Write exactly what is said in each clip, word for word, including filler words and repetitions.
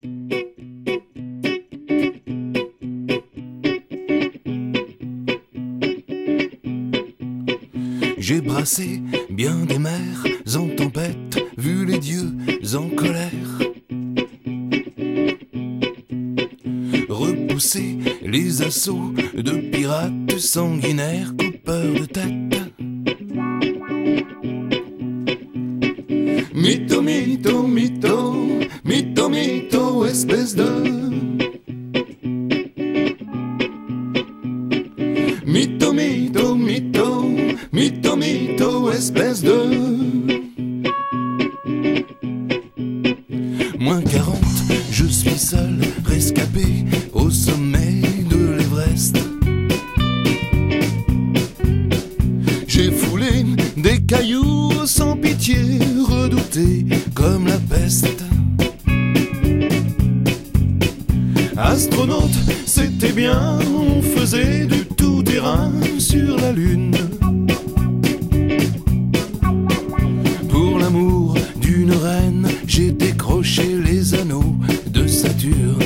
J'ai brassé bien des mers en tempête, vu les dieux en colère. Repousser les assauts de pirates sanguinaires, coupeurs de tête. Mytho, mytho, mytho, mytho, mytho, espèce de mytho, mytho, mytho, mytho, mytho, espèce de moins quarante, je suis seul, rescapé au sommet de l'Everest. J'ai foulé des cailloux sans pitié, redouté comme la peste. Astronaute, c'était bien, on faisait du tout-terrain sur la Lune. Pour l'amour d'une reine, j'ai décroché les anneaux de Saturne.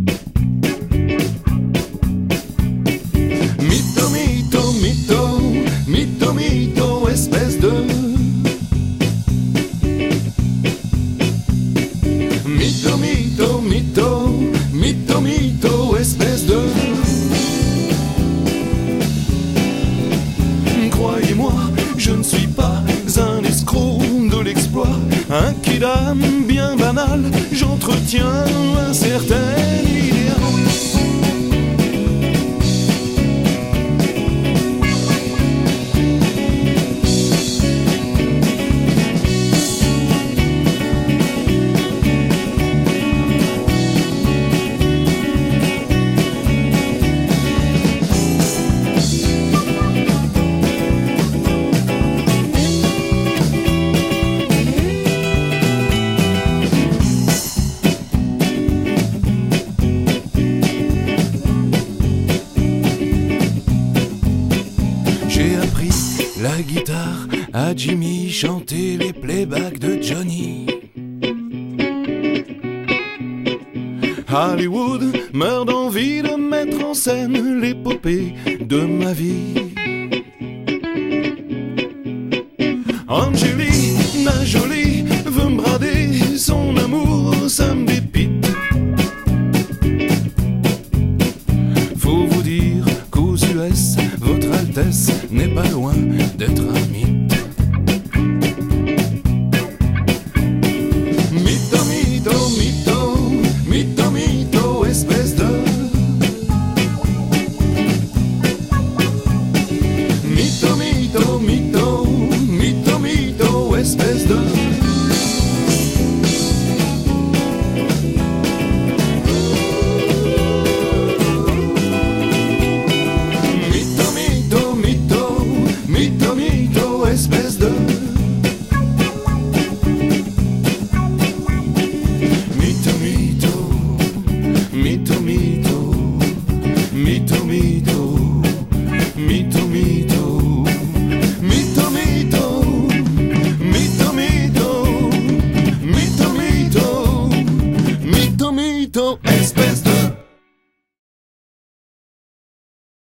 Mytho, mytho, mytho, mytho, mytho, espèce de mytho, mytho, mytho, mytho, mytho, espèce de croyez-moi, je ne suis pas un escroc de l'exploit, un kidam bien banal, j'entretiens un certain idéal. La guitare à Jimmy, chanter les playbacks de Johnny. Hollywood meurt d'envie de mettre en scène l'épopée de ma vie. Angelina Jolie veut me brader son amour, ça me dépite. Faut vous dire qu'aux U S, votre Altesse n'est pas loin d'être un mythe. Mytho, mytho, mytho, mytho, mytho, espèce de mytho, mytho, mytho, mytho, mytho, espèce de mytho, mytho, mytho, mytho, mytho, espèce de